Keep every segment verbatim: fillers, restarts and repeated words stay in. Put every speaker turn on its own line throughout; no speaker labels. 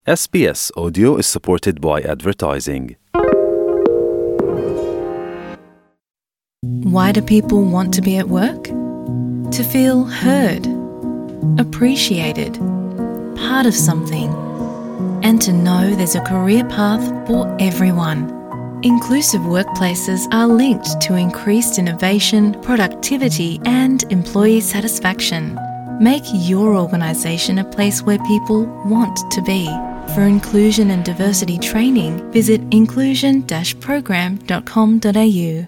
S B S Audio is supported by advertising.
Why do people want to be at work? To feel heard, appreciated, part of something, and to know there's a career path for everyone. Inclusive workplaces are linked to increased innovation, productivity, and employee satisfaction. Make your organisation a place where people want to be. For inclusion and diversity training, visit inclusion dash program dot com dot a u.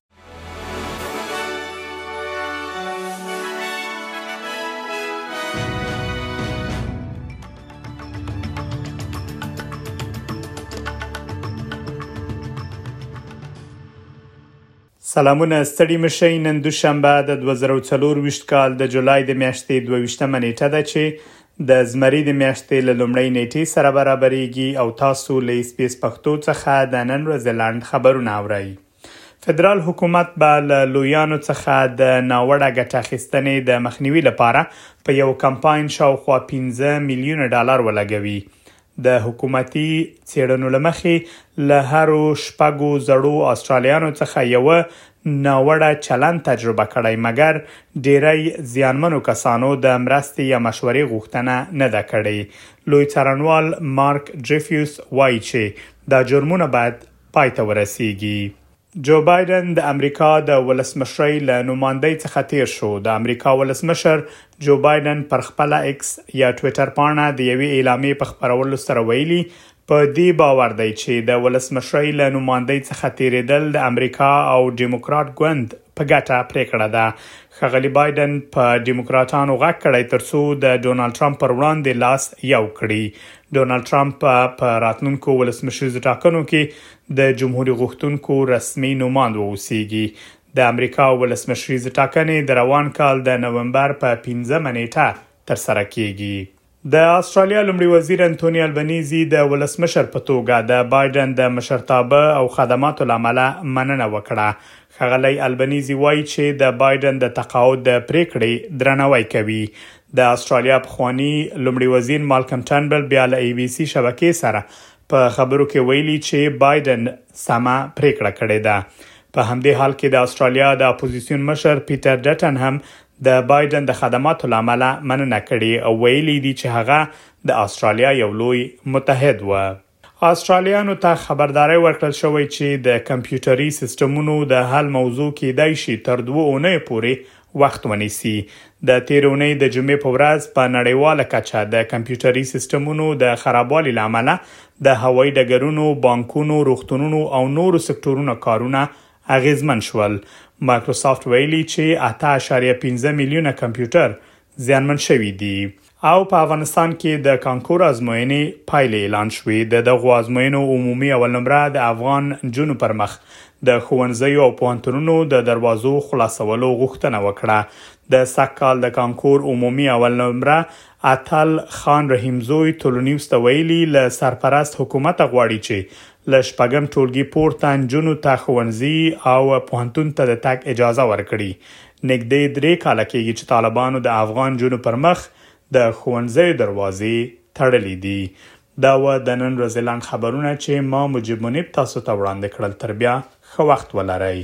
سلامونه ستړي مشئ. نن دوشنبه د دوه زره څلور کال د جولای د میاشتې دوه ویشتمه نیټه ده چې د زمري د میاشتې له لومړۍ نیټې سره برابرېږي او تاسو له اس بي اس پښتو څخه د نن ورځې لاند خبرونه اورئ. فدرال حکومت به له لویانو څخه د ناوړه ګټه اخیستنې د مخنیوي لپاره په یو کمپاین شاوخوا پنځه میلیونه ډالر ولګوي. د حکومتي څېړنو له مخې له هرو شپږو زړو استرالیانو څخه یو ناوړه چلند تجربه کړی، مګر ډیری زیانمنو کسانو د مرستې یا مشورې غوښتنه نه ده کړې. لوی څارنوال مارک ډریفیوس وایي چې دا جرمونه باید پای ته ورسیږي. جو بایدن د امریکا د ولسمشرۍ له نمایندګۍ څخه تیر شو. د امریکا ولسمشر جو بایدن پر خپل ایکس یا ټوئیټر پاڼه د یوې اعلامیې په خبرولو سره ویلي په دې باور دی چې د ولسمشرۍ له نمایندګۍ څخه تیریدل د امریکا او دیموکرات ګوند په ګټه پریکړه ده. ښاغلي بایدن په دیموکراتانو غږ کړی ترڅو د ډونالد ټرمپ پر وړاندې لاس یو کړي. ډونالد ټرمپ په راتلونکو ولسمشریزو ټاکنو کې د جمهوریت غوښتونکو رسمي نوماند واوسیږي. د امریکا ولسمشریزو ټاکنې د روان کال د نومبر په پنځمه نیټه ترسره کیږي. د استرالیا لومړي وزیر انټونی البنيزي د ولسمشر په توګه د بایدن د مشرتابه او خدماتو لامل مننه وکړه. ښاغلی البنيزي وایي چې د بایدن د تقاعد د پریکړې درناوی کوي. د استرالیا پخوانی لومړي وزیر مالکم ټرنبل بیا له ای بي سي شبکې سره په خبرو کې ویلي چې بایدن سمه پریکړه کړې ده. په همدې حال کې د استرالیا د اپوزیسیون مشر پیټر ډټن هم د بایدن د خدماتو لامل مننه کړې او ویلي دي چې هغه د استرالیا یو لوی متحد و. استرالیانو ته خبرداري ورکړل شوې چې د کمپیوټري سیستمونو د حل موضوع کېدای شي تر دوه اونۍ پورې وخت ونیسي. د تیر اونۍ د جمعې په ورځ په نړیواله کچه د کمپیوټري سیستمونو د خرابوالي لامل د هوایي ډګرونو، بانکونو، روغتونونو او نورو سکتورونو کارونه اغیزمن شول. مایکروسافت ویلي چې اته اعشاریه پنځه میلیونه کمپیوټر زیانمن شوي دي. او په افغانستان کې د کانکور ازموینې پایلې اعلان شوې. د دغو ازموینو عمومي اول نمره د افغان نجونو پر مخ د ښوونځیو او پوهنتونونو د دروازو خلاصولو غوښتنه وکړه. د سږ کال د کانکور عمومي اول نمره اتل خان رحیمزوی ټولنیوز ته ویلي له سرپرست حکومت غواړي چې له شپږم ټولګي پورته نجونو ته ښوونځي او پوهنتون ته د تګ اجازه ورکړي. نږدې درې کاله کېږي چې طالبانو د افغان نجونو پر مخ د ښوونځیو دروازې تړلې دي. دا و د نن ورځې لاند خبرونه چې ما مجيب منیب تاسو ته وړاندې کړل. تر بیا ښه وخت ولرئ.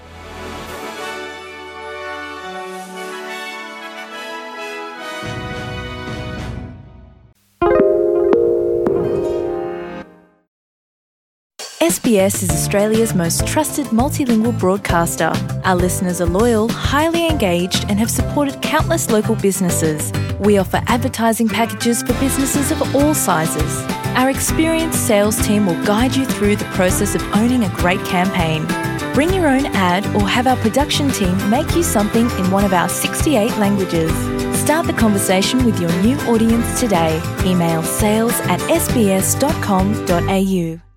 S B S is Australia's most trusted multilingual broadcaster. Our listeners are loyal, highly engaged, and have supported countless local businesses. We offer advertising packages for businesses of all sizes. Our experienced sales team will guide you through the process of owning a great campaign. Bring your own ad or have our production team make you something in one of our sixty-eight languages. Start the conversation with your new audience today. Email sales at s b s dot com dot a u.